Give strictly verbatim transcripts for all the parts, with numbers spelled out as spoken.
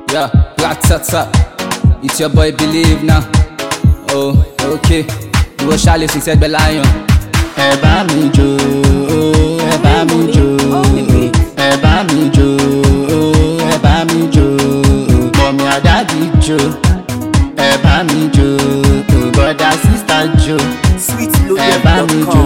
Yeah, ratata. It's your boy Believe now. Oh, okay. You will shall listen, said Belion. Ẹ bá mi jó, ẹ bá mi jó, ẹ bá mi jó, ẹ bá mi jó, mọ̀mí àdájì jó, ẹ bá mi jó, bọ́dà sísá jó, ẹ bá mi jó,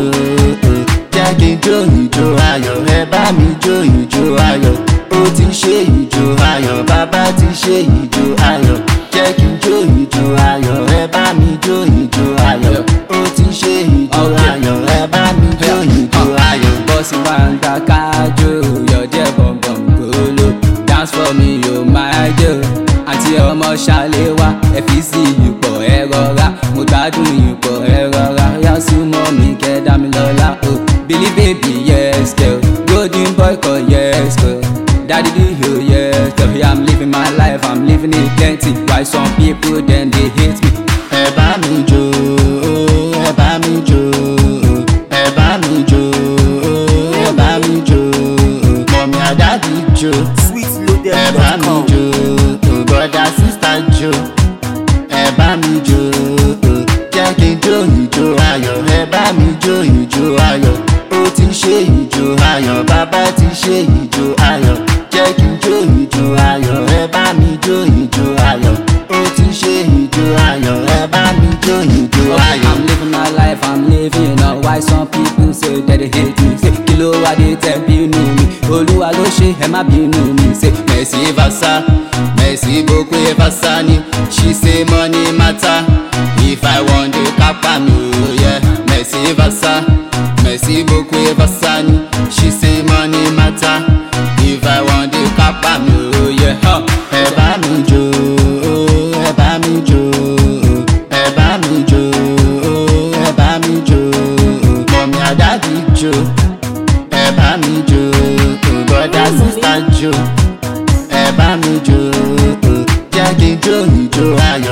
jẹ́ kí n jó ìjó ayọ̀, ẹ bá mi jó ìjó ayọ̀, ó ti ṣe ìjó ayọ̀, bàbá ti ṣe ìjó ayọ̀, jẹ́ kí n jó ìjó ayọ̀, ẹ bá mi jó ìjó ayọ̀, ó ti ṣe ìjó ayọ̀, ẹ bá mi jó ìjó ayọ̀. Bossy man, that kajo, your dear bum bum golo. Dance for me, you my girl. Àǹtí ọmọ ṣàléwá, ẹ fi sí ipò ẹ rọra. Mo gbádùn ipò ẹ rọra. Yá súnmọ́ mi kẹ́ dá mi lọ́lá. Oh, Believe baby, yes girl. Golden boy call yes girl. Daddy do you, yes girl. Yeah, I'm living my life, I'm living it plenty. Why some people then they hate me? Ẹ bá mi jó, ẹ bá mi jó, ẹ bá mi jó, ẹ bá mi jó, mọ̀mí àdájì jó, ẹ bá mi jó, bọ́dà sísá jó, ẹ bá mi jó, jẹ́ kí n jó ìjó ayọ̀, ẹ bá mi jó ìjó ayọ̀, ó ti ṣe ìjó ayọ̀, bàbá ti ṣe ìjó ayọ̀, jẹ́ kí n jó ìjó ayọ̀, ẹ bá mi jó ìjó ayọ̀, ó ti ṣe ìjó ayọ̀, ẹ bá mi jó ìjó ayọ̀. I'm living my life, I'm living, you know why some people say that they hate me. Say, kí ló wá dé tẹ́ bínú mi, Olúwa ló ṣe ẹ má bínú mi. Say, Merci Vasa, merci beaucoup Vasani. She say money matter, if I want the kapa me, oh yeah. Merci Vasa, merci beaucoup Vasani. She say money matter, if I want the kapa me, oh yeah. Huh. Ẹ bá mi jó, ẹ bá mi jó, ẹ bá mi jó, ẹ bá mi jó, mọ̀mí àdájì jó, ẹ bá mi jó, bọ́dà sísá jó, ẹ bá mi jó, jẹ́ kí n jó ìjó ayọ̀.